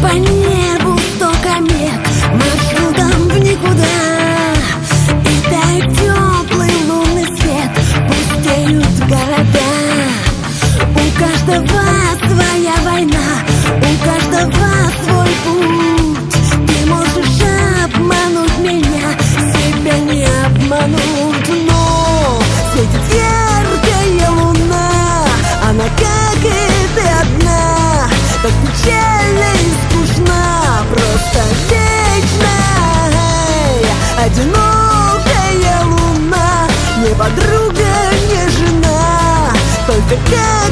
По небу 100 комет маршрутом в никуда, и тает теплый лунный свет, пустеют города. У каждого своя война, у каждого свой путь. Ты можешь обмануть меня, себя не обмануть, но светит яркая луна, она как и ты одна, так печально и скучна, просто вечная, одинокая луна, не подруга, не жена, только как